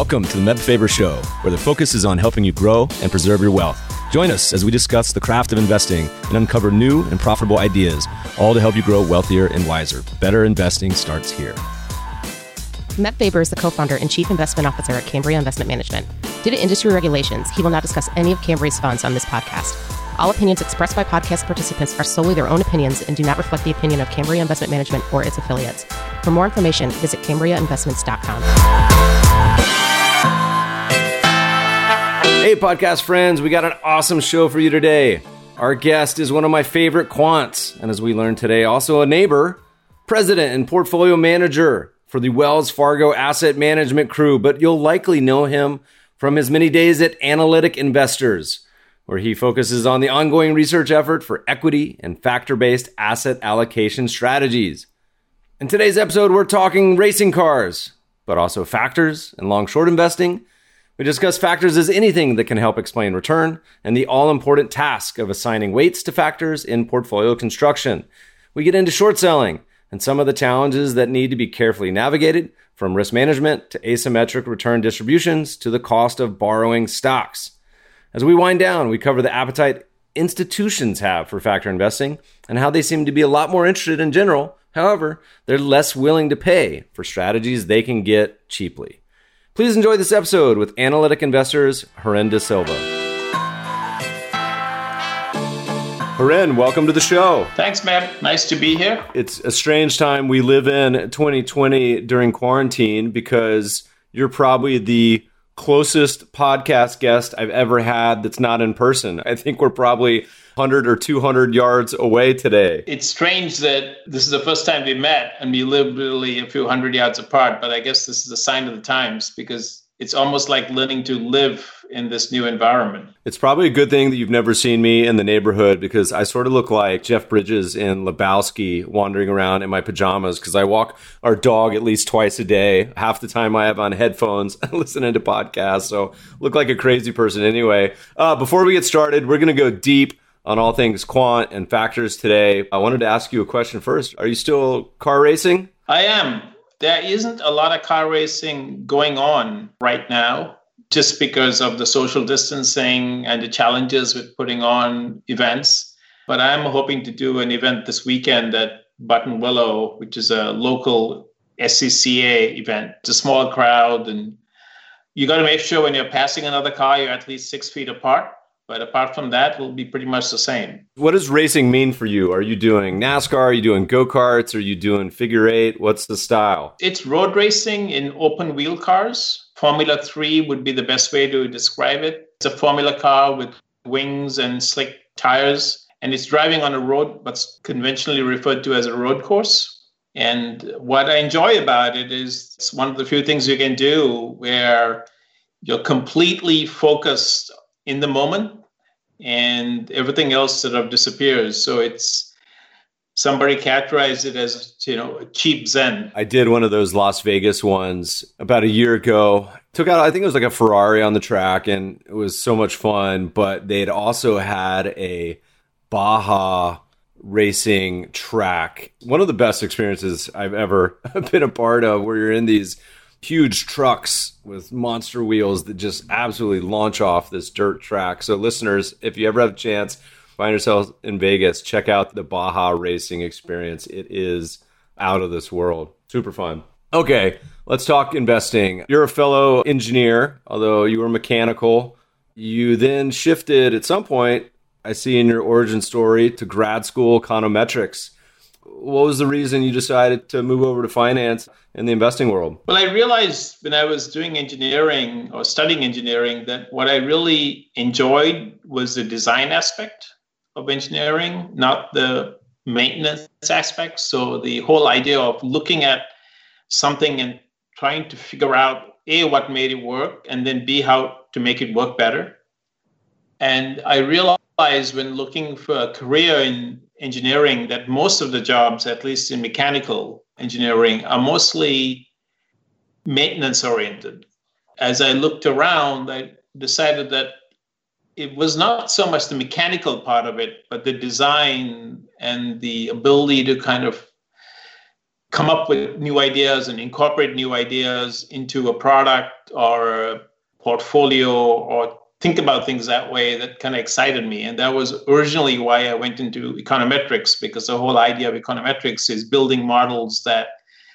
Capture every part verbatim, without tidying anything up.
Welcome to the Meb Faber Show, where the focus is on helping you grow and preserve your wealth. Join us as we discuss the craft of investing and uncover new and profitable ideas, all to help you grow wealthier and wiser. Better investing starts here. Meb Faber is the co-founder and chief investment officer at Cambria Investment Management. Due to industry regulations, he will not discuss any of Cambria's funds on this podcast. All opinions expressed by podcast participants are solely their own opinions and do not reflect the opinion of Cambria Investment Management or its affiliates. For more information, visit cambria investments dot com. Hey, podcast friends, we got an awesome show for you today. Our guest is one of my favorite quants, and as we learned today, also a neighbor, president and portfolio manager for the Wells Fargo Asset Management crew, but you'll likely know him from his many days at Analytic Investors, where he focuses on the ongoing research effort for equity and factor-based asset allocation strategies. In today's episode, we're talking racing cars, but also factors and long-short investing. We discuss factors as anything that can help explain return and the all-important task of assigning weights to factors in portfolio construction. We get into short selling and some of the challenges that need to be carefully navigated, from risk management to asymmetric return distributions to the cost of borrowing stocks. As we wind down, we cover the appetite institutions have for factor investing and how they seem to be a lot more interested in general. However, they're less willing to pay for strategies they can get cheaply. Please enjoy this episode with Analytic Investors' Horen De Silva. Horen, welcome to the show. Thanks, Matt. Nice to be here. It's a strange time we live in, twenty twenty, during quarantine, because you're probably the closest podcast guest I've ever had that's not in person. I think we're probably one hundred or two hundred yards away today. It's strange that this is the first time we met and we live literally a few hundred yards apart, but I guess this is a sign of the times because it's almost like learning to live in this new environment. It's probably a good thing that you've never seen me in the neighborhood, because I sort of look like Jeff Bridges in Lebowski wandering around in my pajamas, because I walk our dog at least twice a day. Half the time I have on headphones listening to podcasts, so look like a crazy person anyway. Uh, before we get started, we're going to go deep on all things quant and factors today. I wanted to ask you a question first. Are you still car racing? I am. There isn't a lot of car racing going on right now, just because of the social distancing and the challenges with putting on events. But I'm hoping to do an event this weekend at Buttonwillow, which is a local S C C A event. It's a small crowd, and you got to make sure when you're passing another car, you're at least six feet apart. But apart from that, will be pretty much the same. What does racing mean for you? Are you doing NASCAR? Are you doing go-karts? Are you doing figure eight? What's the style? It's road racing in open wheel cars. Formula three would be the best way to describe it. It's a formula car with wings and slick tires, and it's driving on a road what's conventionally referred to as a road course. And what I enjoy about it is it's one of the few things you can do where you're completely focused in the moment and everything else sort of disappears. So it's, somebody characterized it as, you know, a cheap Zen. I did one of those Las Vegas ones about a year ago. Took out, I think it was like a Ferrari on the track, and it was so much fun. But they'd also had a Baja racing track. One of the best experiences I've ever been a part of, where you're in these huge trucks with monster wheels that just absolutely launch off this dirt track. So listeners, if you ever have a chance, find yourselves in Vegas, check out the Baja racing experience. It is out of this world. Super fun. Okay, let's talk investing. You're a fellow engineer, although you were mechanical. You then shifted at some point, I see in your origin story, to grad school econometrics. What was the reason you decided to move over to finance in the investing world? Well, I realized when I was doing engineering or studying engineering that what I really enjoyed was the design aspect of engineering, not the maintenance aspect. So the whole idea of looking at something and trying to figure out, A, what made it work, and then B, how to make it work better. And I realized when looking for a career in engineering that most of the jobs, at least in mechanical engineering, are mostly maintenance oriented. As I looked around, I decided that it was not so much the mechanical part of it, but the design and the ability to kind of come up with new ideas and incorporate new ideas into a product or a portfolio or think about things that way, that kind of excited me. And that was originally why I went into econometrics, because the whole idea of econometrics is building models that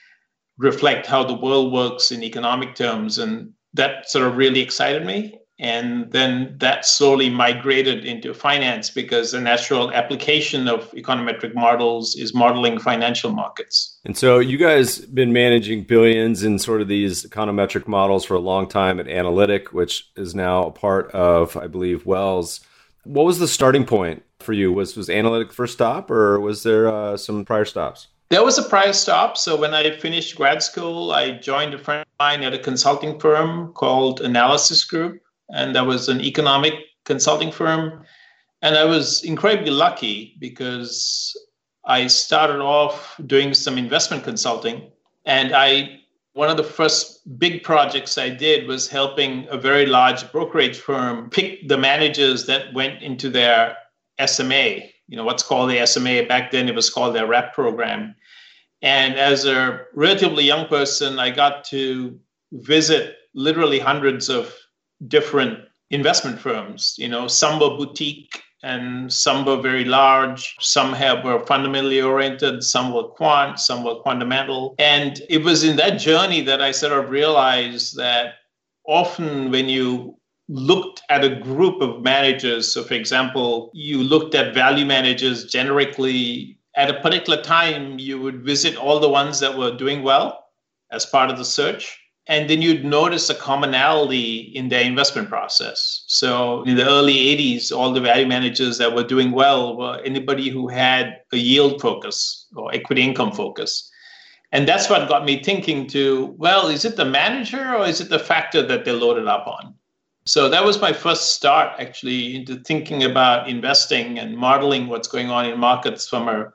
reflect how the world works in economic terms. And that sort of really excited me. And then that slowly migrated into finance, because the natural application of econometric models is modeling financial markets. And so you guys been managing billions in sort of these econometric models for a long time at Analytic, which is now a part of, I believe, Wells. What was the starting point for you? Was was Analytic the first stop, or was there uh, some prior stops? There was a prior stop. So when I finished grad school, I joined a friend of mine at a consulting firm called Analysis Group. And that was an economic consulting firm. And I was incredibly lucky because I started off doing some investment consulting. And I, one of the first big projects I did was helping a very large brokerage firm pick the managers that went into their S M A, you know, what's called the S M A. Back then it was called their R A P program. And as a relatively young person, I got to visit literally hundreds of different investment firms. You know, some were boutique and some were very large. Some have, were fundamentally oriented, some were quant, some were fundamental. And it was in that journey that I sort of realized that often when you looked at a group of managers, so for example, you looked at value managers generically, at a particular time, you would visit all the ones that were doing well as part of the search. And then you'd notice a commonality in their investment process. So in the early eighties, all the value managers that were doing well were anybody who had a yield focus or equity income focus. And that's what got me thinking to, well, is it the manager or is it the factor that they loaded up on? So that was my first start actually into thinking about investing and modeling what's going on in markets from a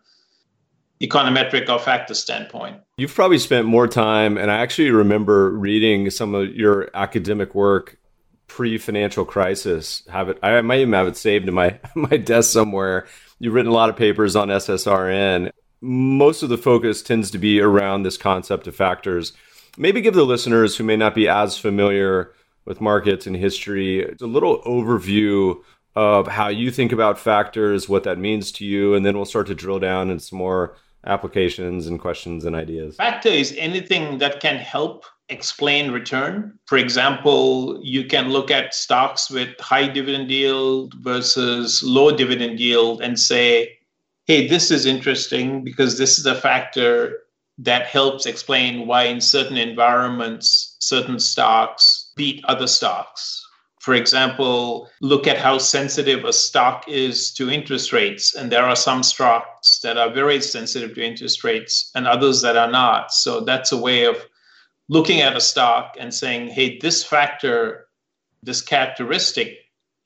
econometric or factor standpoint. You've probably spent more time, and I actually remember reading some of your academic work pre-financial crisis. Have it, I might even have it saved in my, my desk somewhere. You've written a lot of papers on S S R N. Most of the focus tends to be around this concept of factors. Maybe give the listeners who may not be as familiar with markets and history a little overview of how you think about factors, what that means to you, and then we'll start to drill down into some more applications and questions and ideas. Factor is anything that can help explain return. For example, you can look at stocks with high dividend yield versus low dividend yield and say, hey, this is interesting because this is a factor that helps explain why in certain environments, certain stocks beat other stocks. For example, look at how sensitive a stock is to interest rates. And there are some stocks that are very sensitive to interest rates and others that are not. So that's a way of looking at a stock and saying, hey, this factor, this characteristic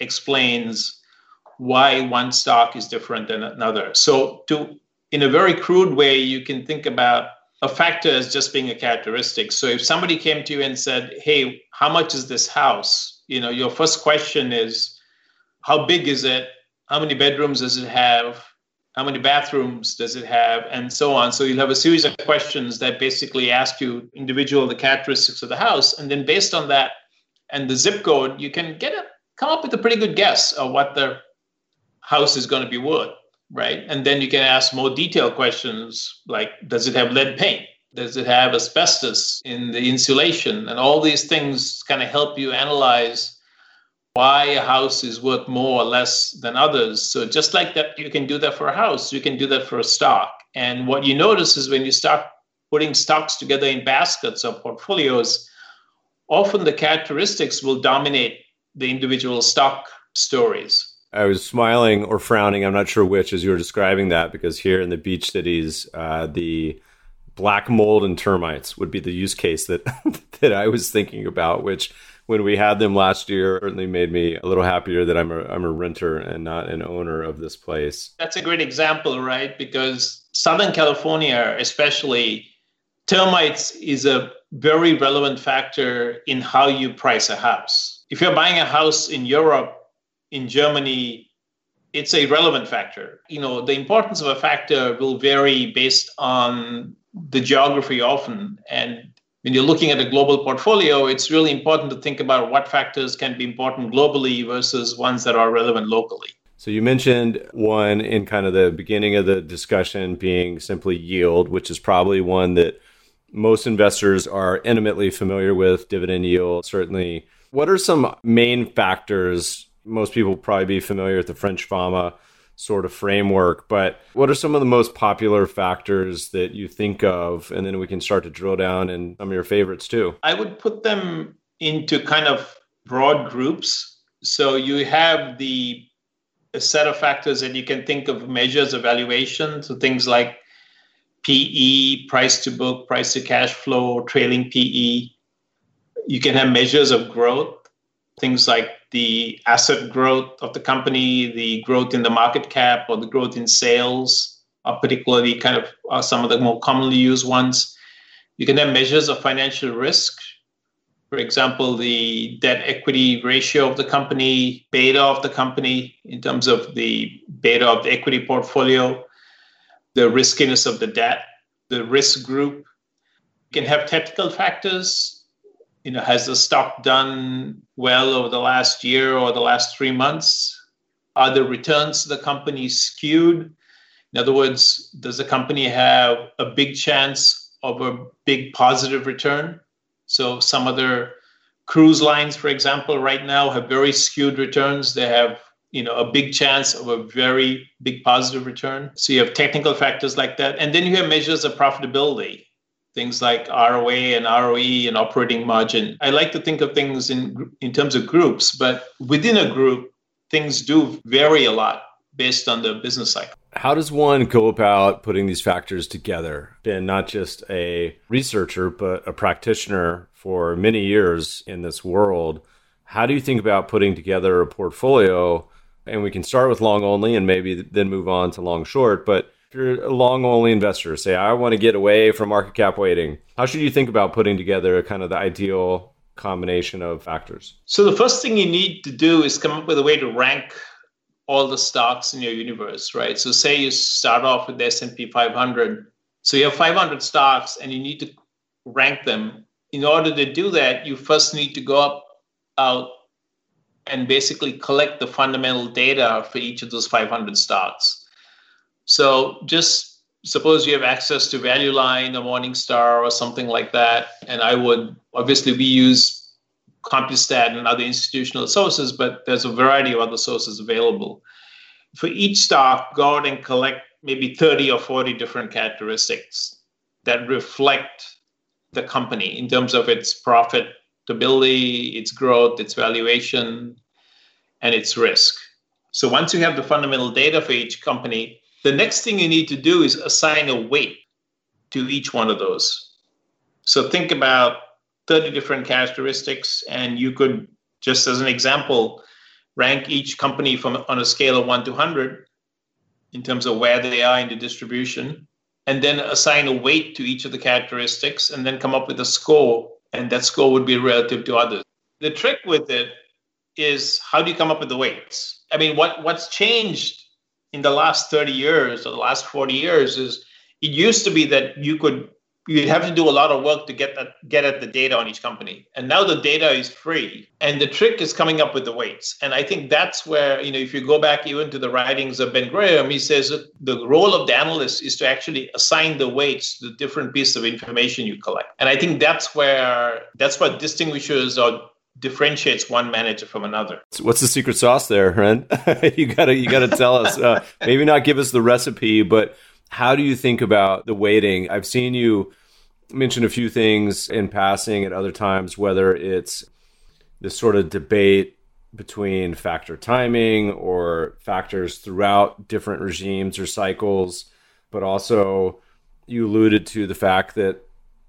explains why one stock is different than another. So to, in a very crude way, you can think about a factor as just being a characteristic. So if somebody came to you and said, hey, how much is this house? You know, your first question is, how big is it? How many bedrooms does it have? How many bathrooms does it have? And so on. So you'll have a series of questions that basically ask you individual the characteristics of the house. And then based on that and the zip code, you can get a, come up with a pretty good guess of what the house is going to be worth, right? And then you can ask more detailed questions like, does it have lead paint? Does it have asbestos in the insulation? And all these things kind of help you analyze why a house is worth more or less than others. So just like that, you can do that for a house, you can do that for a stock. And what you notice is when you start putting stocks together in baskets or portfolios, often the characteristics will dominate the individual stock stories. I was smiling or frowning, I'm not sure which, as you were describing that, because here in the beach cities, uh, the black mold and termites would be the use case that that I was thinking about, which when we had them last year certainly made me a little happier that I'm a, I'm a renter and not an owner of this place. That's a great example, right? Because Southern California, especially, termites is a very relevant factor in how you price a house. If you're buying a house in Europe, in Germany, it's a relevant factor. You know, the importance of a factor will vary based on the geography often. And when you're looking at a global portfolio, it's really important to think about what factors can be important globally versus ones that are relevant locally. So you mentioned one in kind of the beginning of the discussion being simply yield, which is probably one that most investors are intimately familiar with, dividend yield, certainly. What are some main factors? Most people will probably be familiar with the French Fama sort of framework, but what are some of the most popular factors that you think of? And then we can start to drill down in some of your favorites too. I would put them into kind of broad groups. So you have the a set of factors that you can think of measures of valuation. So things like P E, price to book, price to cash flow, trailing P E. You can have measures of growth, things like the asset growth of the company, the growth in the market cap, or the growth in sales are particularly kind of are some of the more commonly used ones. You can have measures of financial risk. For example, the debt equity ratio of the company, beta of the company in terms of the beta of the equity portfolio, the riskiness of the debt, the risk group. You can have technical factors. You know, has the stock done well over the last year or the last three months? Are the returns to the company skewed? In other words, does the company have a big chance of a big positive return? So some other cruise lines, for example, right now have very skewed returns. They have, you know, a big chance of a very big positive return. So you have technical factors like that. And then you have measures of profitability, things like R O A and R O E and operating margin. I like to think of things in, in terms of groups, but within a group, things do vary a lot based on the business cycle. How does one go about putting these factors together? Been not just a researcher, but a practitioner for many years in this world. How do you think about putting together a portfolio? And we can start with long only and maybe then move on to long short. But if you're a long only investor, say, I want to get away from market cap weighting, how should you think about putting together kind of the ideal combination of factors? So the first thing you need to do is come up with a way to rank all the stocks in your universe, right? So say you start off with the S and P five hundred. So you have five hundred stocks and you need to rank them. In order to do that, you first need to go up, out, and basically collect the fundamental data for each of those five hundred stocks. So just suppose you have access to Value Line or Morningstar or something like that. And I would, obviously we use Compustat and other institutional sources, but there's a variety of other sources available. For each stock, go out and collect maybe thirty or forty different characteristics that reflect the company in terms of its profitability, its growth, its valuation, and its risk. So once you have the fundamental data for each company, the next thing you need to do is assign a weight to each one of those. So think about thirty different characteristics, and you could, just as an example, rank each company from on a scale of one to one hundred in terms of where they are in the distribution, and then assign a weight to each of the characteristics, and then come up with a score, and that score would be relative to others. The trick with it is, how do you come up with the weights? I mean, what, what's changed in the last thirty years or the last forty years is it used to be that you could you'd have to do a lot of work to get that, get at the data on each company. And now the data is free. And the trick is coming up with the weights. And I think that's where, you know, if you go back even to the writings of Ben Graham, he says that the role of the analyst is to actually assign the weights to the different pieces of information you collect. And I think that's where, that's what distinguishes or differentiates one manager from another. What's the secret sauce there, Ren? you gotta, you gotta tell us, uh, maybe not give us the recipe, but how do you think about the weighting? I've seen you mention a few things in passing at other times, whether it's this sort of debate between factor timing or factors throughout different regimes or cycles, but also you alluded to the fact that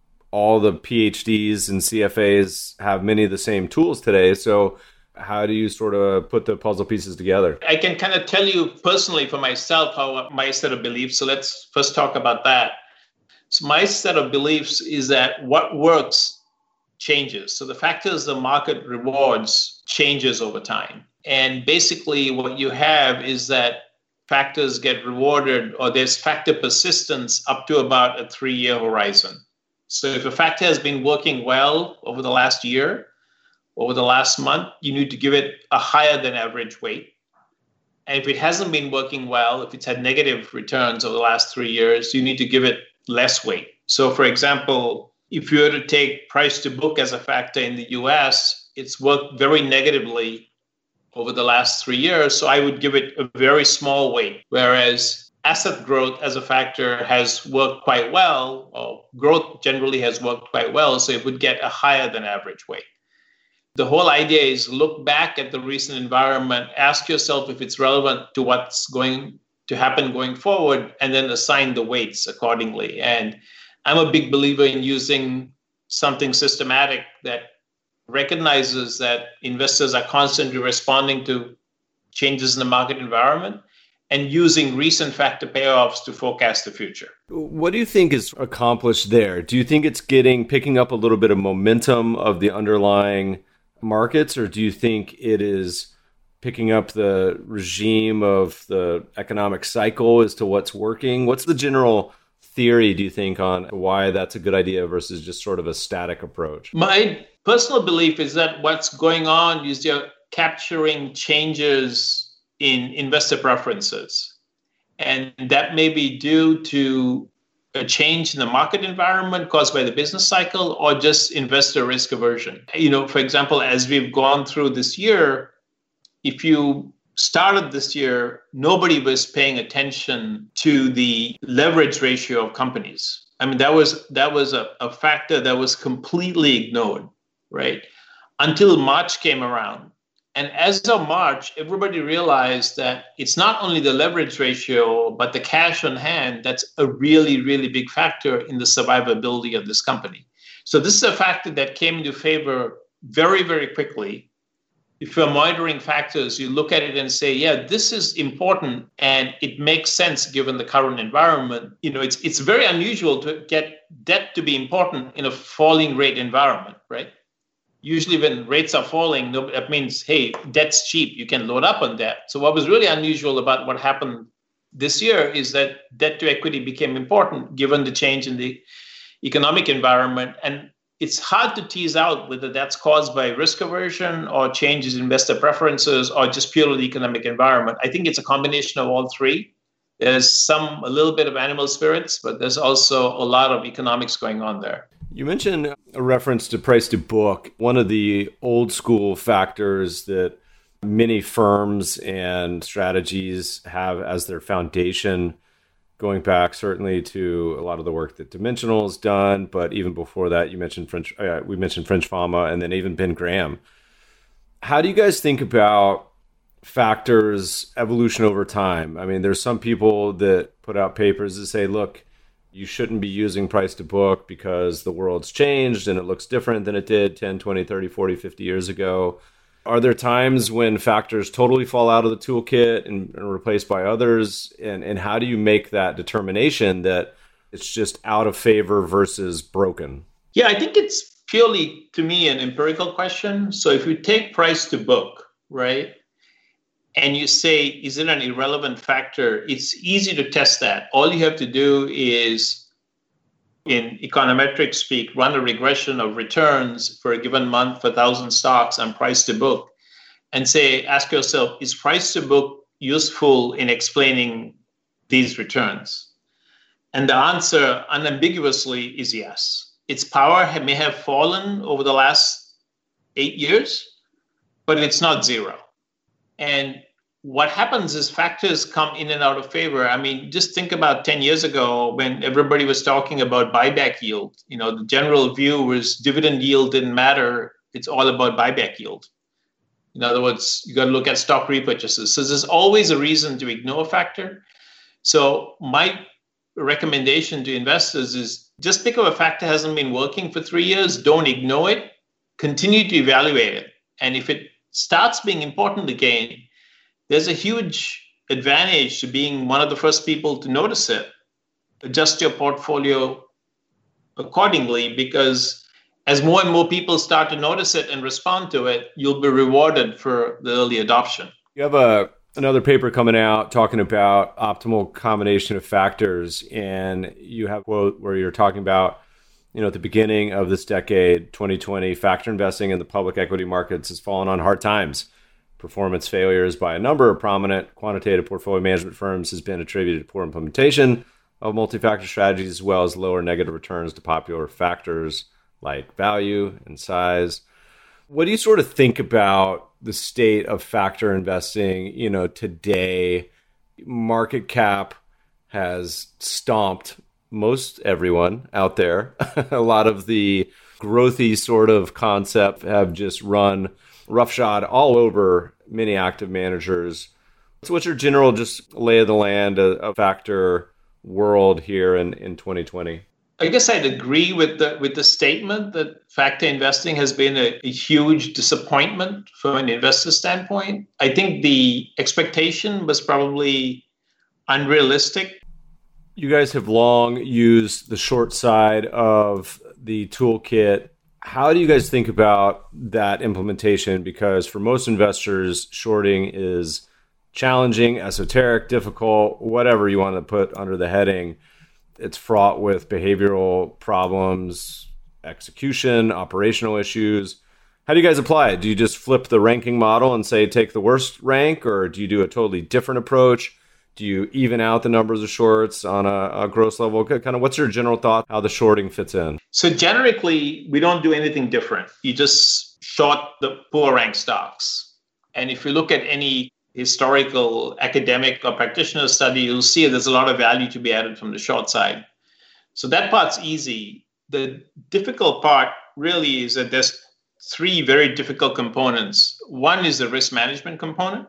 all the P H Ds and C F As have many of the same tools today. So how do you sort of put the puzzle pieces together? I can kind of tell you personally for myself how my set of beliefs. So let's first talk about that. So my set of beliefs is that what works changes. So the factors the market rewards changes over time. And basically what you have is that factors get rewarded or there's factor persistence up to about a three-year horizon. So if a factor has been working well over the last year, over the last month, you need to give it a higher than average weight. And if it hasn't been working well, if it's had negative returns over the last three years, you need to give it less weight. So for example, if you were to take price to book as a factor in the U S, it's worked very negatively over the last three years. So I would give it a very small weight, whereas asset growth as a factor has worked quite well, or growth generally has worked quite well, so it would get a higher than average weight. The whole idea is look back at the recent environment, ask yourself if it's relevant to what's going to happen going forward, and then assign the weights accordingly. And I'm a big believer in using something systematic that recognizes that investors are constantly responding to changes in the market environment and using recent factor payoffs to forecast the future. What do you think is accomplished there? Do you think it's getting, picking up a little bit of momentum of the underlying markets, or do you think it is picking up the regime of the economic cycle as to what's working? What's the general theory, do you think, on why that's a good idea versus just sort of a static approach? My personal belief is that what's going on is you're capturing changes in investor preferences. And that may be due to a change in the market environment caused by the business cycle or just investor risk aversion. You know, for example, as we've gone through this year, if you started this year, nobody was paying attention to the leverage ratio of companies. I mean, that was that was a, a factor that was completely ignored, right? Until March came around. And as of March, everybody realized that it's not only the leverage ratio, but the cash on hand that's a really, really big factor in the survivability of this company. So this is a factor that came into favor very, very quickly. If you're monitoring factors, you look at it and say, yeah, this is important and it makes sense given the current environment. You know, it's it's very unusual to get debt to be important in a falling rate environment, right? Usually when rates are falling, that means, hey, debt's cheap. You can load up on debt. So what was really unusual about what happened this year is that debt to equity became important given the change in the economic environment. And it's hard to tease out whether that's caused by risk aversion or changes in investor preferences or just purely the economic environment. I think it's a combination of all three. There's some, a little bit of animal spirits, but there's also a lot of economics going on there. You mentioned a reference to price to book. One of the old school factors that many firms and strategies have as their foundation, going back certainly to a lot of the work that Dimensional has done, but even before that, you mentioned French. Uh, we mentioned French Fama, and then even Ben Graham. How do you guys think about factors evolution over time? I mean, there's some people that put out papers that say, look, you shouldn't be using price to book because the world's changed and it looks different than it did ten, twenty, thirty, forty, fifty years ago. Are there times when factors totally fall out of the toolkit and are replaced by others? And, and how do you make that determination that it's just out of favor versus broken? Yeah, I think it's purely, to me, an empirical question. So if you take price to book, right, and you say, is it an irrelevant factor? It's easy to test that. All you have to do is, in econometric speak, run a regression of returns for a given month for one thousand stocks on price to book and say, ask yourself, is price to book useful in explaining these returns? And the answer unambiguously is yes. Its power may have fallen over the last eight years, but it's not zero. And what happens is factors come in and out of favor. I mean, just think about ten years ago when everybody was talking about buyback yield. You know, the general view was dividend yield didn't matter. It's all about buyback yield. In other words, you got to look at stock repurchases. So there's always a reason to ignore a factor. So my recommendation to investors is just because a factor hasn't been working for three years, don't ignore it. Continue to evaluate it. And if it starts being important again, there's a huge advantage to being one of the first people to notice it. Adjust your portfolio accordingly, because as more and more people start to notice it and respond to it, you'll be rewarded for the early adoption. You have a another paper coming out talking about optimal combination of factors. And you have a quote where you're talking about, you know, at the beginning of this decade, twenty twenty, factor investing in the public equity markets has fallen on hard times. Performance failures by a number of prominent quantitative portfolio management firms has been attributed to poor implementation of multi-factor strategies, as well as lower negative returns to popular factors like value and size. What do you sort of think about the state of factor investing, you know, today? Market cap has stomped most everyone out there. A lot of the growthy sort of concept have just run roughshod all over many active managers. So what's your general just lay of the land, a, a factor world here in, in twenty twenty? I guess I'd agree with the with the statement that factor investing has been a, a huge disappointment from an investor standpoint. I think the expectation was probably unrealistic. You guys have long used the short side of the toolkit. How do you guys think about that implementation? Because for most investors, shorting is challenging, esoteric, difficult, whatever you want to put under the heading. It's fraught with behavioral problems, execution, operational issues. How do you guys apply it? Do you just flip the ranking model and say take the worst rank, or do you do a totally different approach? Do you even out the numbers of shorts on a, a gross level? Kind of what's your general thought how the shorting fits in? So generically, we don't do anything different. You just short the poor ranked stocks. And if you look at any historical academic or practitioner study, you'll see there's a lot of value to be added from the short side. So that part's easy. The difficult part really is that there's three very difficult components. One is the risk management component,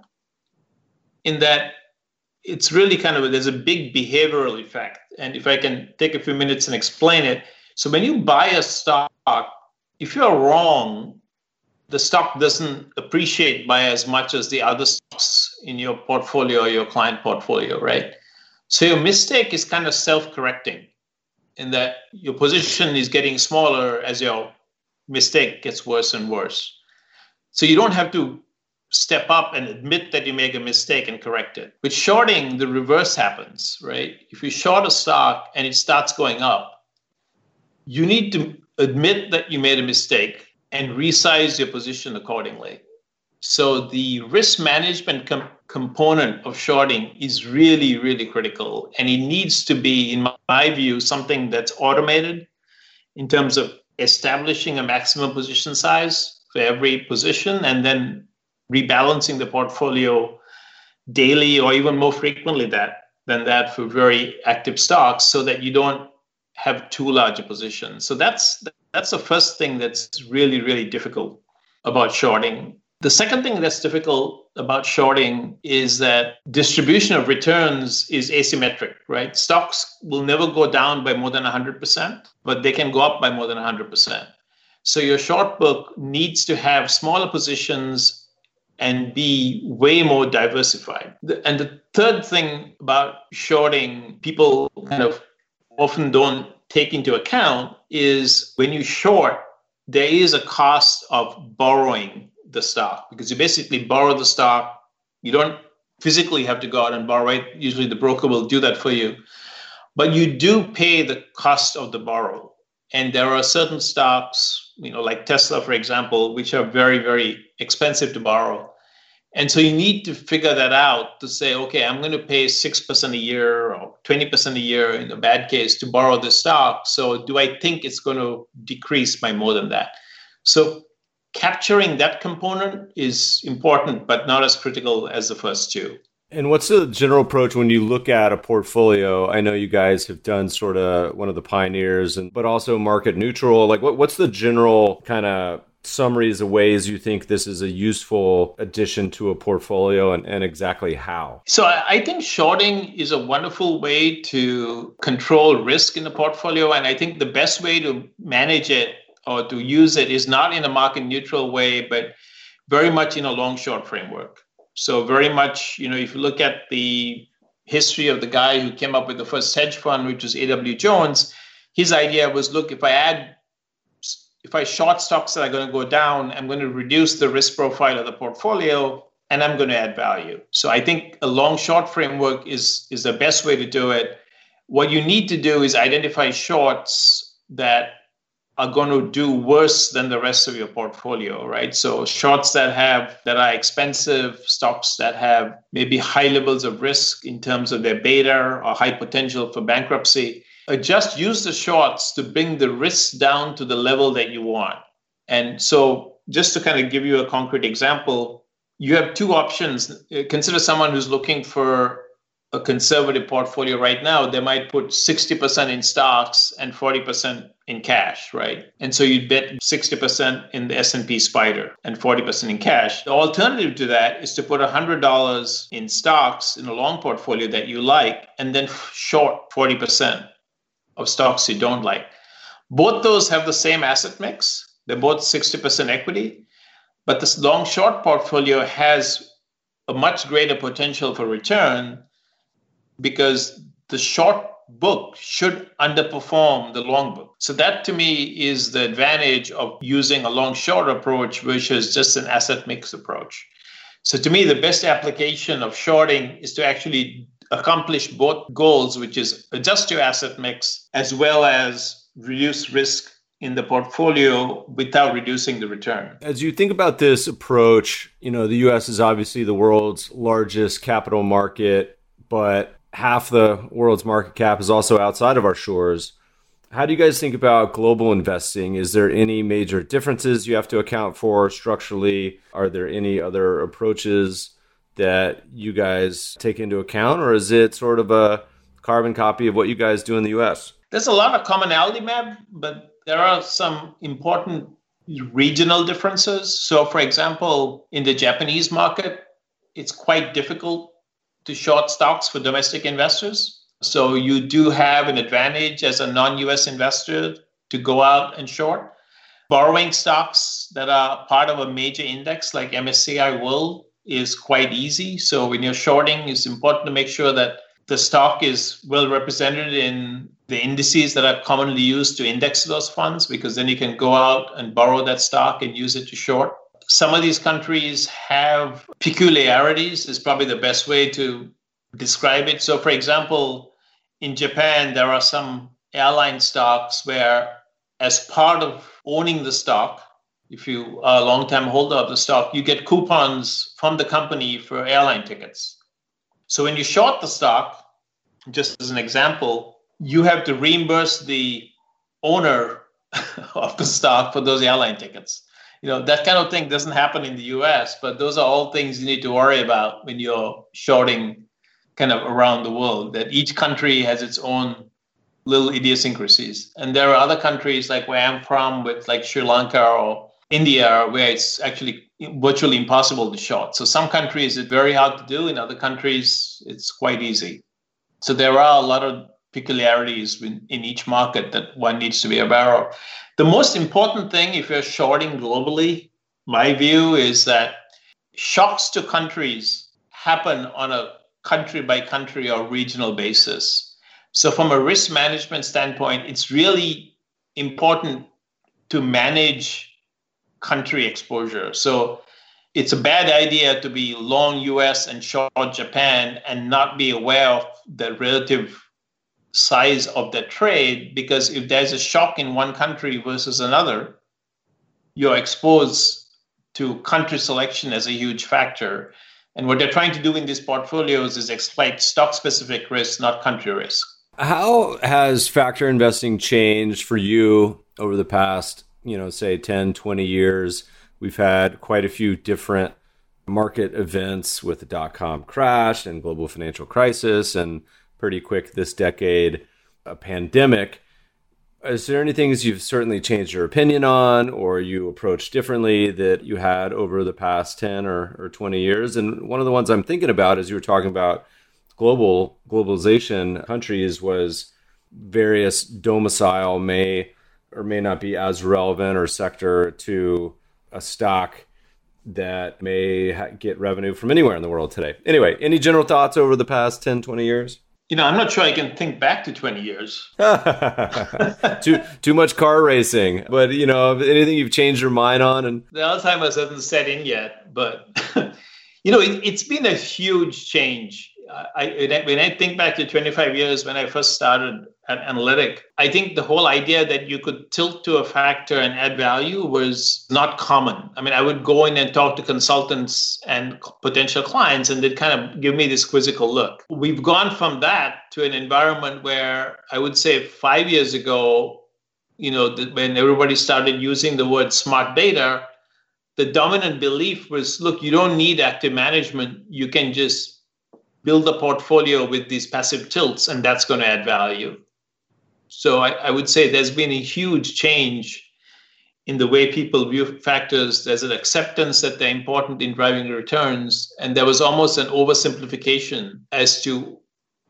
in that it's really kind of, a, there's a big behavioral effect. And if I can take a few minutes and explain it. So when you buy a stock, if you're wrong, the stock doesn't appreciate by as much as the other stocks in your portfolio or your client portfolio, right? So your mistake is kind of self-correcting in that your position is getting smaller as your mistake gets worse and worse. So you don't have to step up and admit that you make a mistake and correct it. With shorting, the reverse happens, right? If you short a stock and it starts going up, you need to admit that you made a mistake and resize your position accordingly. So the risk management com- component of shorting is really, really critical. And it needs to be, in my view, something that's automated in terms of establishing a maximum position size for every position and then rebalancing the portfolio daily or even more frequently that than that for very active stocks so that you don't have too large a position. So that's that's the first thing that's really, really difficult about shorting. The second thing that's difficult about shorting is that distribution of returns is asymmetric, right? Stocks will never go down by more than one hundred percent, but they can go up by more than one hundred percent. So your short book needs to have smaller positions and be way more diversified. And the third thing about shorting, people kind of often don't take into account is when you short, there is a cost of borrowing the stock because you basically borrow the stock. You don't physically have to go out and borrow it. Usually the broker will do that for you. But you do pay the cost of the borrow. And there are certain stocks, you know, like Tesla, for example, which are very, very expensive to borrow. And so you need to figure that out to say, okay, I'm going to pay six percent a year or twenty percent a year in a bad case to borrow the stock. So do I think it's going to decrease by more than that? So capturing that component is important, but not as critical as the first two. And what's the general approach when you look at a portfolio? I know you guys have done sort of one of the pioneers, and but also market neutral. Like, what, what's the general kind of summaries of ways you think this is a useful addition to a portfolio, and, and exactly how? So I think shorting is a wonderful way to control risk in the portfolio. And I think the best way to manage it or to use it is not in a market neutral way, but very much in a long short framework. So very much, you know, if you look at the history of the guy who came up with the first hedge fund, which was A W Jones, his idea was, look, if I add, if I short stocks that are going to go down, I'm going to reduce the risk profile of the portfolio. and I'm going to add value. So I think a long-short framework is, is the best way to do it. What you need to do is identify shorts that are going to do worse than the rest of your portfolio, right? So shorts that have that are expensive, stocks that have maybe high levels of risk in terms of their beta or high potential for bankruptcy. Uh, just use the shorts to bring the risks down to the level that you want. And so just to kind of give you a concrete example, you have two options. Consider someone who's looking for a conservative portfolio right now. They might put sixty percent in stocks and forty percent in cash, right? And so you'd bet sixty percent in the S and P Spider and forty percent in cash. The alternative to that is to put one hundred dollars in stocks in a long portfolio that you like and then short forty percent of stocks you don't like. Both those have the same asset mix. They're both sixty percent equity, but this long-short portfolio has a much greater potential for return because the short book should underperform the long book. So that to me is the advantage of using a long-short approach versus just an asset mix approach. So to me, the best application of shorting is to actually accomplish both goals, which is adjust your asset mix as well as reduce risk in the portfolio without reducing the return. As you think about this approach, you know, the U S is obviously the world's largest capital market, but half the world's market cap is also outside of our shores. How do you guys think about global investing? Is there any major differences you have to account for structurally? Are there any other approaches that you guys take into account, or is it sort of a carbon copy of what you guys do in the U S? There's a lot of commonality, Matt, but there are some important regional differences. So, for example, in the Japanese market, it's quite difficult to short stocks for domestic investors. So you do have an advantage as a non-U S investor to go out and short. Borrowing stocks that are part of a major index like M S C I World is quite easy. So when you're shorting, it's important to make sure that the stock is well represented in the indices that are commonly used to index those funds, because then you can go out and borrow that stock and use it to short. Some of these countries have peculiarities, is probably the best way to describe it. So for example, in Japan, there are some airline stocks where as part of owning the stock, if you are a long-term holder of the stock, you get coupons from the company for airline tickets. So when you short the stock, just as an example, you have to reimburse the owner of the stock for those airline tickets. You know, that kind of thing doesn't happen in the U S, but those are all things you need to worry about when you're shorting kind of around the world, that each country has its own little idiosyncrasies. And there are other countries like where I'm from, with like Sri Lanka or India, where it's actually virtually impossible to short. So some countries it's very hard to do. In other countries, it's quite easy. So there are a lot of peculiarities in, in each market that one needs to be aware of. The most important thing if you're shorting globally, my view is that shocks to countries happen on a country by country or regional basis. So from a risk management standpoint, it's really important to manage country exposure. So it's a bad idea to be long U S and short Japan and not be aware of the relative size of the trade, because if there's a shock in one country versus another, you're exposed to country selection as a huge factor. And what they're trying to do in these portfolios is exploit stock-specific risk, not country risk. How has factor investing changed for you over the past, you know, say ten, twenty years? We've had quite a few different market events with the dot-com crash and global financial crisis, and pretty quick this decade, a pandemic. Is there any things you've certainly changed your opinion on, or you approach differently that you had over the past ten or, or twenty years? And one of the ones I'm thinking about, as you were talking about global globalization countries, was various domicile may or may not be as relevant or sector to a stock that may ha- get revenue from anywhere in the world today. Anyway, any general thoughts over the past ten, twenty years? You know, I'm not sure I can think back to twenty years. too too much car racing. But, you know, anything you've changed your mind on? And the Alzheimer's hasn't set in yet. But, you You know, it, it's been a huge change. I, when I think back to twenty-five years when I first started at Analytic, I think the whole idea that you could tilt to a factor and add value was not common. I mean, I would go in and talk to consultants and potential clients, and they'd kind of give me this quizzical look. We've gone from that to an environment where I would say five years ago, you know, when everybody started using the word smart beta, the dominant belief was, look, you don't need active management. You can just build a portfolio with these passive tilts, and that's going to add value. So I, I would say there's been a huge change in the way people view factors. There's an acceptance that they're important in driving returns, and there was almost an oversimplification as to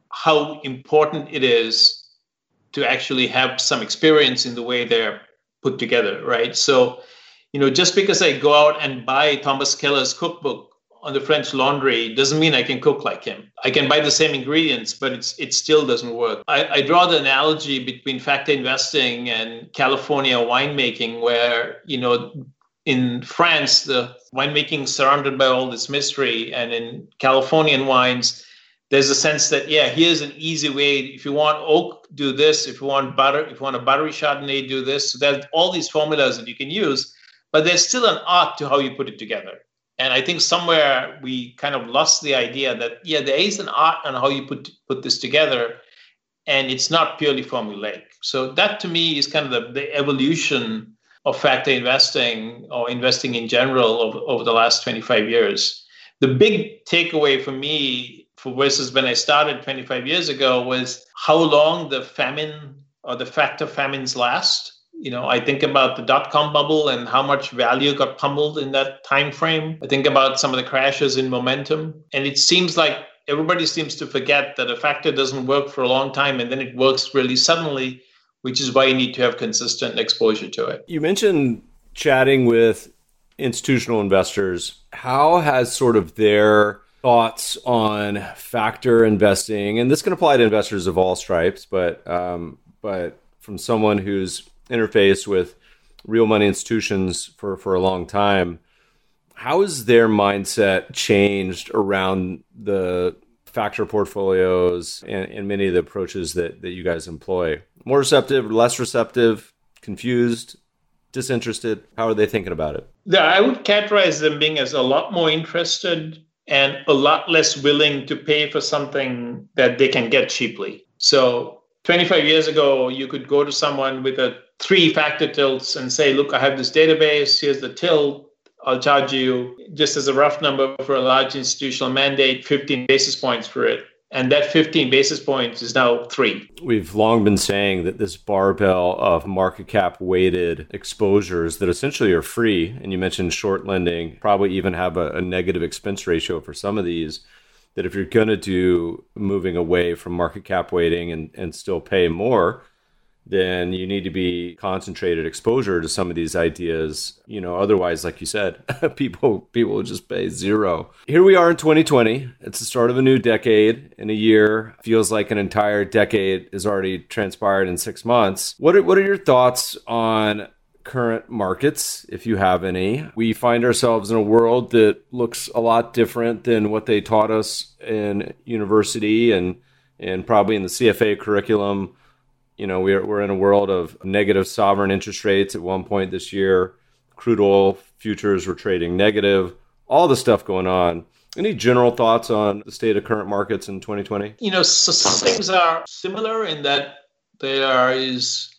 how important it is to actually have some experience in the way they're put together, right? So, you know, just because I go out and buy Thomas Keller's cookbook on the French Laundry doesn't mean I can cook like him. I can buy the same ingredients, but it's it still doesn't work. I, I draw the analogy between factor investing and California winemaking, where, you know, in France, the winemaking is surrounded by all this mystery. And in Californian wines, there's a sense that, yeah, here's an easy way. If you want oak, do this. If you want butter, if you want a buttery Chardonnay, do this. So there's all these formulas that you can use, but there's still an art to how you put it together. And I think somewhere we kind of lost the idea that, yeah, there is an art on how you put put this together, and it's not purely formulaic. So that to me is kind of the, the evolution of factor investing or investing in general over, over the last twenty-five years. The big takeaway for me for versus when I started twenty-five years ago was how long the famine or the factor famines last. You know, I think about the dot-com bubble and how much value got pummeled in that time frame. I think about some of the crashes in momentum. And it seems like everybody seems to forget that a factor doesn't work for a long time and then it works really suddenly, which is why you need to have consistent exposure to it. You mentioned chatting with institutional investors. How has sort of their thoughts on factor investing, and this can apply to investors of all stripes, but um, but from someone who's interfaced with real money institutions for, for a long time, how has their mindset changed around the factor portfolios and, and many of the approaches that, that you guys employ? More receptive, less receptive, confused, disinterested? How are they thinking about it? Yeah, I would characterize them being as a lot more interested and a lot less willing to pay for something that they can get cheaply. So twenty-five years ago, you could go to someone with a three factor tilts and say, look, I have this database, here's the tilt, I'll charge you, just as a rough number for a large institutional mandate, fifteen basis points for it. And that fifteen basis points is now three. We've long been saying that this barbell of market cap weighted exposures that essentially are free, and you mentioned short lending, probably even have a, a negative expense ratio for some of these, that if you're going to do moving away from market cap weighting and, and still pay more, then you need to be concentrated exposure to some of these ideas. You know, otherwise, like you said, people people will just pay zero. Here we are in twenty twenty. It's the start of a new decade. In a year, feels like an entire decade is already transpired in six months. What are, what are your thoughts on current markets, if you have any? We find ourselves in a world that looks a lot different than what they taught us in university and and probably in the C F A curriculum. You know, we're we're in a world of negative sovereign interest rates at one point this year. Crude oil futures were trading negative. All the stuff going on. Any general thoughts on the state of current markets in twenty twenty? You know, so some things are similar in that there is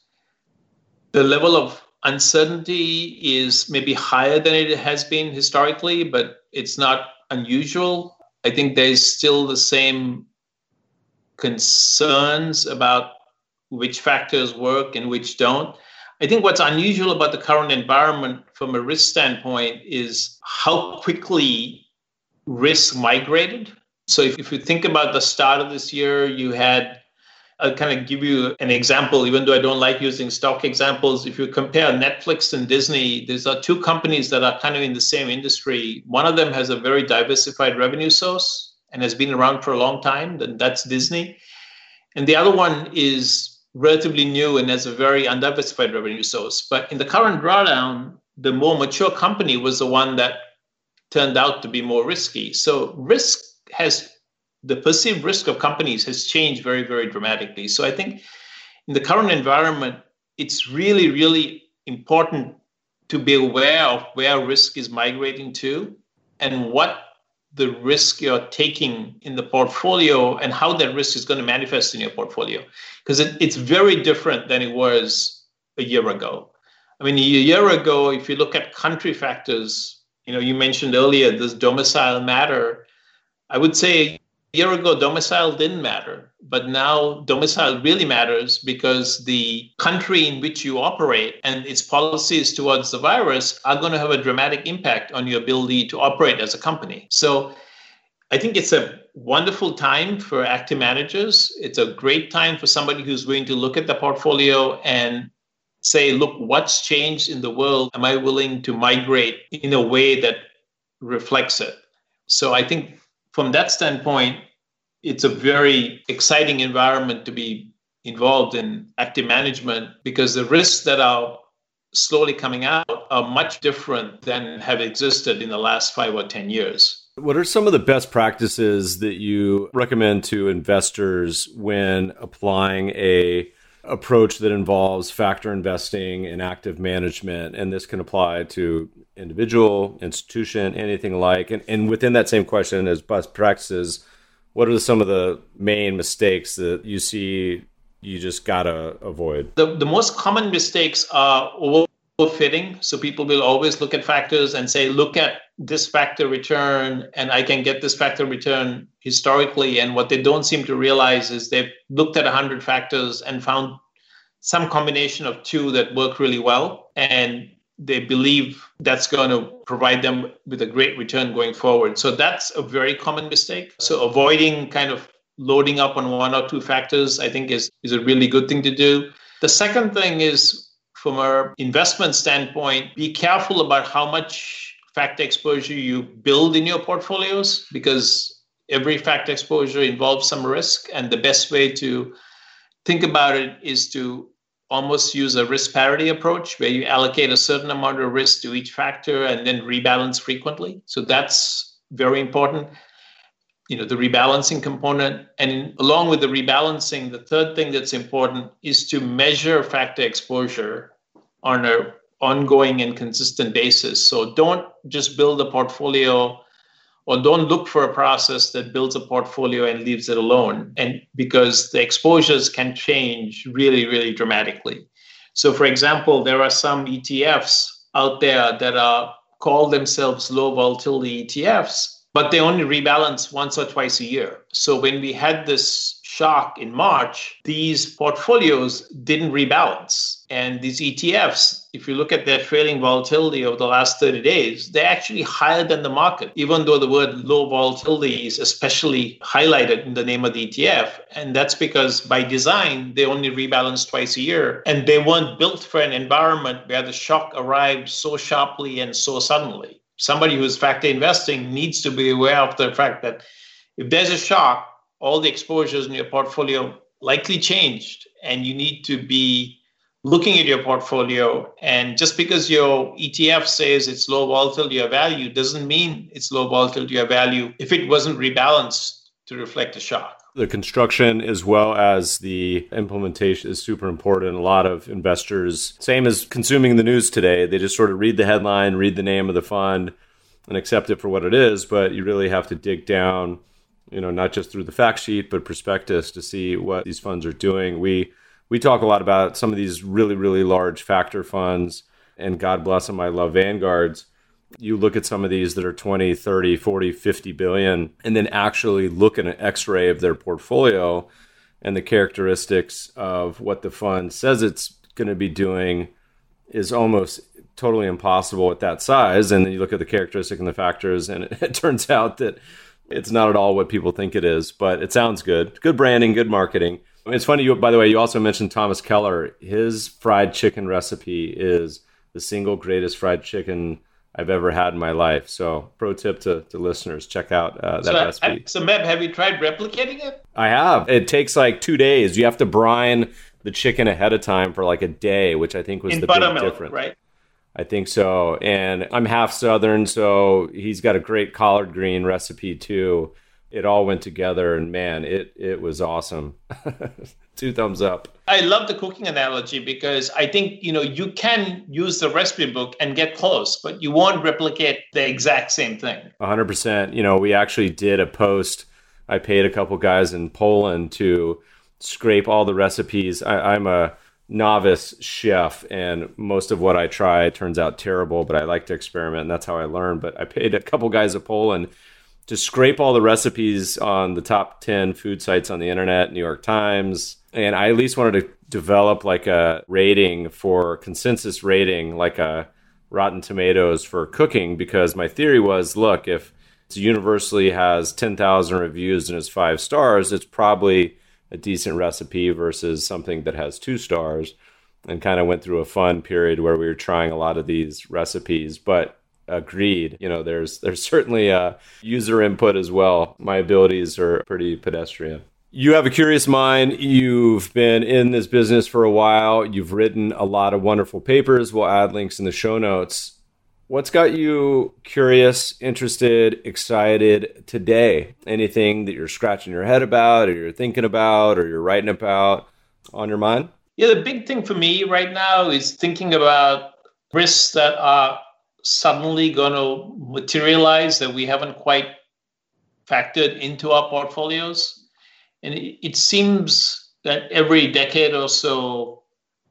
the level of uncertainty is maybe higher than it has been historically, but it's not unusual. I think there's still the same concerns about which factors work and which don't. I think what's unusual about the current environment from a risk standpoint is how quickly risk migrated. So if, if you think about the start of this year, you had, I'll kind of give you an example, even though I don't like using stock examples. If you compare Netflix and Disney, these are two companies that are kind of in the same industry. One of them has a very diversified revenue source and has been around for a long time, and that's Disney. And the other one is relatively new and has a very undiversified revenue source. But in the current drawdown, the more mature company was the one that turned out to be more risky. So risk has, the perceived risk of companies has changed very, very dramatically. So I think in the current environment, it's really, really important to be aware of where risk is migrating to and what the risk you're taking in the portfolio and how that risk is going to manifest in your portfolio. Because it, it's very different than it was a year ago. I mean, a year ago, if you look at country factors, you know, you mentioned earlier, does domicile matter? I would say a year ago, domicile didn't matter, but now domicile really matters because the country in which you operate and its policies towards the virus are going to have a dramatic impact on your ability to operate as a company. So I think it's a wonderful time for active managers. It's a great time for somebody who's going to look at the portfolio and say, look, what's changed in the world? Am I willing to migrate in a way that reflects it? So I think from that standpoint, it's a very exciting environment to be involved in active management because the risks that are slowly coming out are much different than have existed in the last five or ten years. What are some of the best practices that you recommend to investors when applying a approach that involves factor investing and active management? And this can apply to individual, institution, anything alike. And, and within that same question as best practices, what are some of the main mistakes that you see you just got to avoid? The, the most common mistakes are overfitting. So people will always look at factors and say, look at this factor return, and I can get this factor return historically. And what they don't seem to realize is they've looked at one hundred factors and found some combination of two that work really well. And they believe that's going to provide them with a great return going forward. So that's a very common mistake. So avoiding kind of loading up on one or two factors, I think is, is a really good thing to do. The second thing is, from an investment standpoint, be careful about how much factor exposure you build in your portfolios, because every factor exposure involves some risk. And the best way to think about it is to almost use a risk parity approach where you allocate a certain amount of risk to each factor and then rebalance frequently. So that's very important, you know, the rebalancing component. And along with the rebalancing, the third thing that's important is to measure factor exposure on an ongoing and consistent basis. So don't just build a portfolio, or don't look for a process that builds a portfolio and leaves it alone. And because the exposures can change really, really dramatically. So for example, there are some E T Fs out there that are call themselves low volatility E T Fs, but they only rebalance once or twice a year. So when we had this shock in March, these portfolios didn't rebalance. And these E T Fs, if you look at their trailing volatility over the last thirty days, they're actually higher than the market, even though the word low volatility is especially highlighted in the name of the E T F. And that's because by design, they only rebalance twice a year. And they weren't built for an environment where the shock arrived so sharply and so suddenly. Somebody who's factor investing needs to be aware of the fact that if there's a shock, all the exposures in your portfolio likely changed, and you need to be looking at your portfolio. And just because your E T F says it's low volatility or value doesn't mean it's low volatility or value if it wasn't rebalanced to reflect a shock. The construction as well as the implementation is super important. A lot of investors, same as consuming the news today, they just sort of read the headline, read the name of the fund, and accept it for what it is. But you really have to dig down, you know, not just through the fact sheet, but prospectus to see what these funds are doing. We we talk a lot about some of these really, really large factor funds, and God bless them, I love Vanguards. You look at some of these that are twenty, thirty, forty, fifty billion, and then actually look at an x-ray of their portfolio and the characteristics of what the fund says it's going to be doing is almost totally impossible at that size. And then you look at the characteristic and the factors, and it, it turns out that it's not at all what people think it is, but it sounds good. Good branding, good marketing. It's funny, you, by the way, you also mentioned Thomas Keller. His fried chicken recipe is the single greatest fried chicken I've ever had in my life. So pro tip to, to listeners, check out uh, that so, recipe. So Meb, have you tried replicating it? I have. It takes like two days. You have to brine the chicken ahead of time for like a day, which I think was in the big buttermilk, difference. Right? I think so. And I'm half Southern, so he's got a great collard green recipe too. It all went together, and man, it it was awesome. Two thumbs up. I love the cooking analogy because I think, you know, you can use the recipe book and get close, but you won't replicate the exact same thing. one hundred percent. You know, we actually did a post. I paid a couple guys in Poland to scrape all the recipes. I, I'm a novice chef, and most of what I try turns out terrible, but I like to experiment, and that's how I learn. But I paid a couple guys in Poland to scrape all the recipes on the top ten food sites on the internet, New York Times. And I at least wanted to develop like a rating for consensus rating, like a Rotten Tomatoes for cooking, because my theory was, look, if it universally has ten thousand reviews and is five stars, it's probably a decent recipe versus something that has two stars. And kind of went through a fun period where we were trying a lot of these recipes, but agreed, you know, there's there's certainly a user input as well. My abilities are pretty pedestrian. You have a curious mind. You've been in this business for a while. You've written a lot of wonderful papers. We'll add links in the show notes. What's got you curious, interested, excited today? Anything that you're scratching your head about, or you're thinking about, or you're writing about on your mind? Yeah, the big thing for me right now is thinking about risks that are suddenly going to materialize that we haven't quite factored into our portfolios. And it, it seems that every decade or so,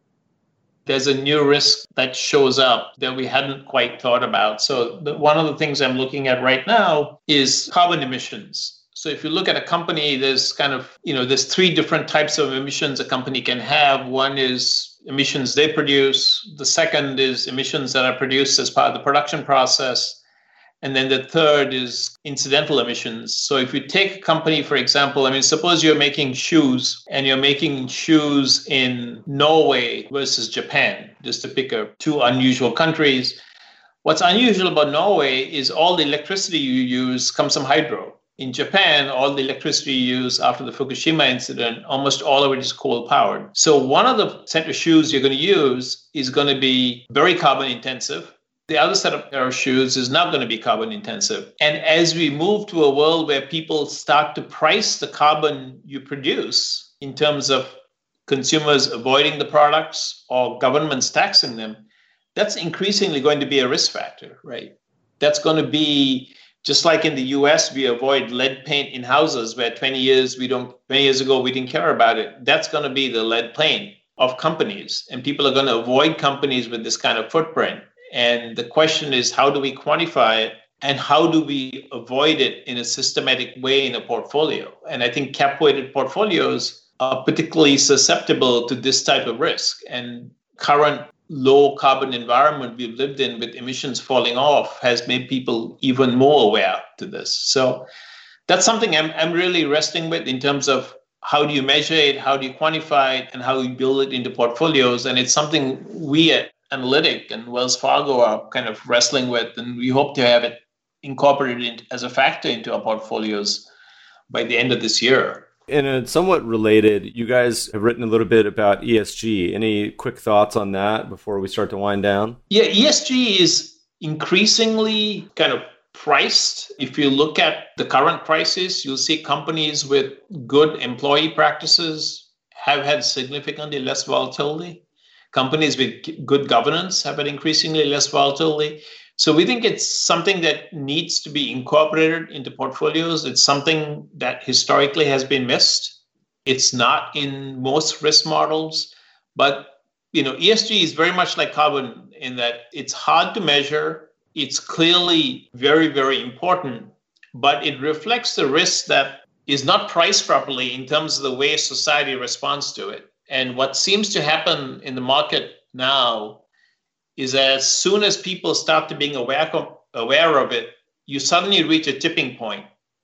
there's a new risk that shows up that we hadn't quite thought about. So the, one of the things I'm looking at right now is carbon emissions. So if you look at a company, there's kind of, you know, there's three different types of emissions a company can have. One is emissions they produce. The second is emissions that are produced as part of the production process. And then the third is incidental emissions. So if you take a company, for example, I mean, suppose you're making shoes and you're making shoes in Norway versus Japan, just to pick a, two unusual countries. What's unusual about Norway is all the electricity you use comes from hydro. In Japan, all the electricity you use after the Fukushima incident, almost all of it is coal powered. So one of the set of shoes you're going to use is going to be very carbon intensive. The other set of pair of shoes is not going to be carbon intensive. And as we move to a world where people start to price the carbon you produce in terms of consumers avoiding the products or governments taxing them, that's increasingly going to be a risk factor, right? That's going to be just like in the U S, we avoid lead paint in houses where twenty years we don't twenty years ago we didn't care about it. That's going to be the lead paint of companies, and people are going to avoid companies with this kind of footprint. And the question is, how do we quantify it, and how do we avoid it in a systematic way in a portfolio? And I think cap-weighted portfolios are particularly susceptible to this type of risk. And current low carbon environment we've lived in with emissions falling off has made people even more aware to this. So that's something I'm, I'm really wrestling with in terms of how do you measure it, how do you quantify it, and how you build it into portfolios. And it's something we at Analytic and Wells Fargo are kind of wrestling with, and we hope to have it incorporated in, as a factor into our portfolios by the end of this year. And it's somewhat related, you guys have written a little bit about E S G. Any quick thoughts on that before we start to wind down? Yeah, E S G is increasingly kind of priced. If you look at the current crisis, you'll see companies with good employee practices have had significantly less volatility. Companies with good governance have had increasingly less volatility. So we think it's something that needs to be incorporated into portfolios. It's something that historically has been missed. It's not in most risk models, but you know, E S G is very much like carbon in that it's hard to measure. It's clearly very, very important, but it reflects the risk that is not priced properly in terms of the way society responds to it. And what seems to happen in the market now is as soon as people start to being aware of, aware of it, you suddenly reach a tipping point.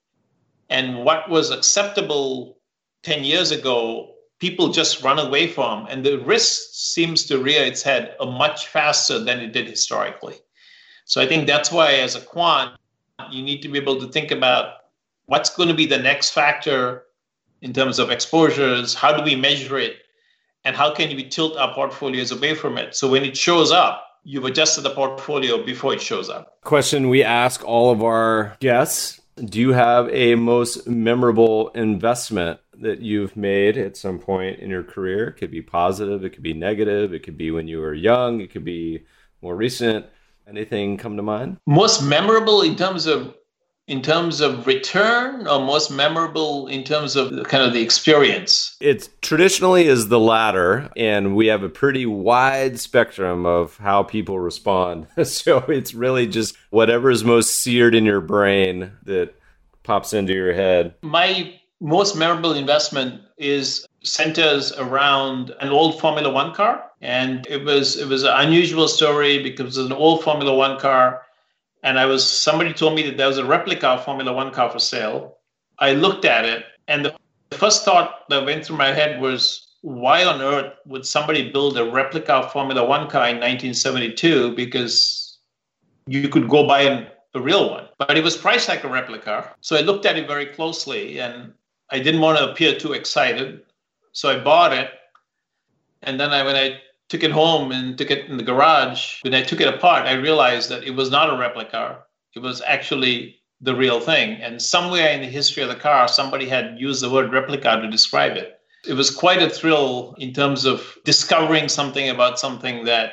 And what was acceptable ten years ago, people just run away from. And the risk seems to rear its head much faster than it did historically. So I think that's why as a quant, you need to be able to think about what's going to be the next factor in terms of exposures, how do we measure it, and how can we tilt our portfolios away from it? So when it shows up, you've adjusted the portfolio before it shows up. Question we ask all of our guests. Do you have a most memorable investment that you've made at some point in your career? It could be positive, it could be negative, it could be when you were young, it could be more recent. Anything come to mind? Most memorable in terms of in terms of return, or most memorable in terms of the, kind of the experience? It traditionally is the latter, and we have a pretty wide spectrum of how people respond. So it's really just whatever is most seared in your brain that pops into your head. My most memorable investment is centers around an old Formula One car. And it was it was an unusual story because it was an old Formula One car. And I was somebody told me that there was a replica of Formula One car for sale. I looked at it, and the first thought that went through my head was, why on earth would somebody build a replica of Formula One car in nineteen seventy-two? Because you could go buy a, a real one. But it was priced like a replica. So I looked at it very closely, and I didn't want to appear too excited. So I bought it. And then I, when I took it home and took it in the garage, when I took it apart, I realized that it was not a replica. It was actually the real thing. And somewhere in the history of the car, somebody had used the word replica to describe it. It was quite a thrill in terms of discovering something about something that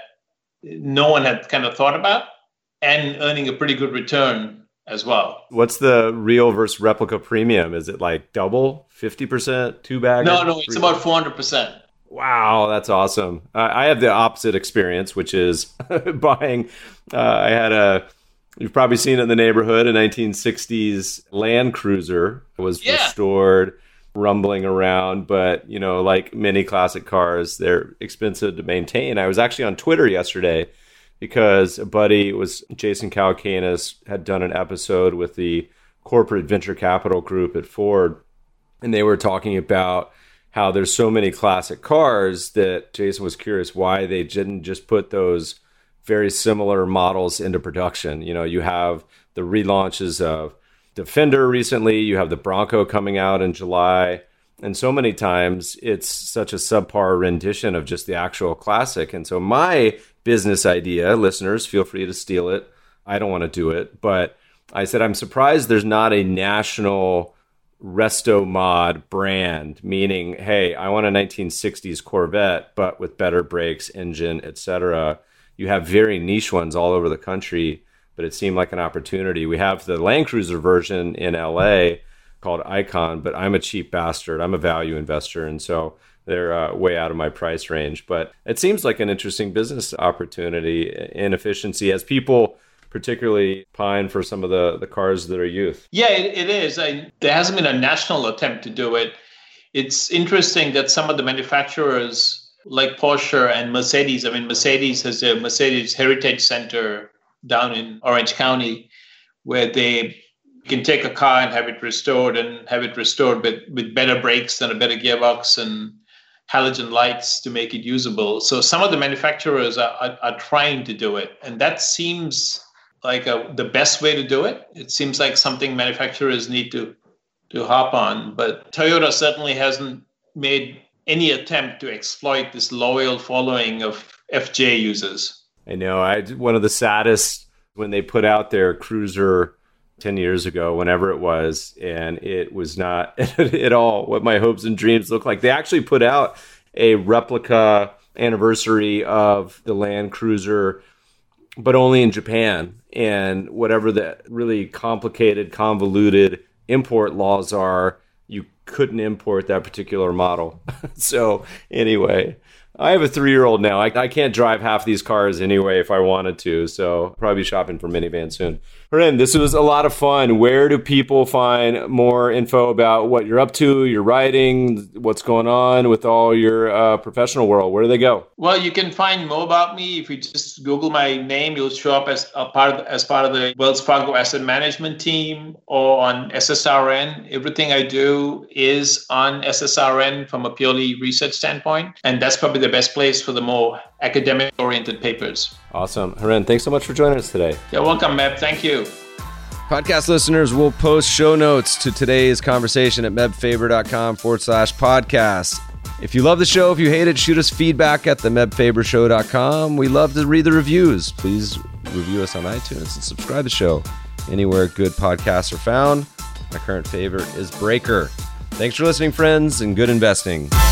no one had kind of thought about, and earning a pretty good return as well. What's the real versus replica premium? Is it like double, fifty percent, two bag? No, no, it's about four hundred percent. Wow, that's awesome. Uh, I have the opposite experience, which is buying, uh, I had a, you've probably seen it in the neighborhood, a nineteen sixties Land Cruiser. It was yeah. restored, rumbling around, but, you know, like many classic cars, they're expensive to maintain. I was actually on Twitter yesterday because a buddy, it was Jason Calacanis, had done an episode with the corporate venture capital group at Ford, and they were talking about how there's so many classic cars that Jason was curious why they didn't just put those very similar models into production. You know, you have the relaunches of Defender recently, you have the Bronco coming out in July, and so many times it's such a subpar rendition of just the actual classic. And so my business idea, listeners, feel free to steal it. I don't want to do it, but I said, I'm surprised there's not a national resto mod brand, meaning, hey, I want a nineteen sixties Corvette, but with better brakes, engine, et cetera. You have very niche ones all over the country, but it seemed like an opportunity. We have the Land Cruiser version in L A called Icon, but I'm a cheap bastard. I'm a value investor, and so they're uh, way out of my price range. But it seems like an interesting business opportunity in efficiency as people particularly pine for some of the, the cars that are youth. Yeah, it, it is. I, there hasn't been a national attempt to do it. It's interesting that some of the manufacturers like Porsche and Mercedes, I mean, Mercedes has a Mercedes Heritage Center down in Orange County where they can take a car and have it restored and have it restored with, with better brakes and a better gearbox and halogen lights to make it usable. So some of the manufacturers are, are, are trying to do it. And that seems like a, the best way to do it. It seems like something manufacturers need to, to hop on. But Toyota certainly hasn't made any attempt to exploit this loyal following of F J users. I know. I one of the saddest when they put out their Cruiser ten years ago, whenever it was, and it was not at all what my hopes and dreams looked like. They actually put out a replica anniversary of the Land Cruiser, but only in Japan. And whatever the really complicated, convoluted import laws are, you couldn't import that particular model. So anyway, I have a three-year-old now. I, I can't drive half these cars anyway if I wanted to. So I'll probably be shopping for minivan soon. Haren, this was a lot of fun. Where do people find more info about what you're up to, your writing, what's going on with all your uh, professional world? Where do they go? Well, you can find more about me. If you just Google my name, you'll show up as a part of, as part of the Wells Fargo Asset Management team or on S S R N. Everything I do is on S S R N from a purely research standpoint. And that's probably the best place for the more academic-oriented papers. Awesome. Haren, thanks so much for joining us today. You're welcome, Meb. Thank you. Podcast listeners will post show notes to today's conversation at mebfaber.com forward slash podcast. If you love the show, if you hate it, shoot us feedback at the meb faber show dot com. We love to read the reviews. Please review us on iTunes and subscribe to the show anywhere good podcasts are found. My current favorite is Breaker. Thanks for listening, friends, and good investing.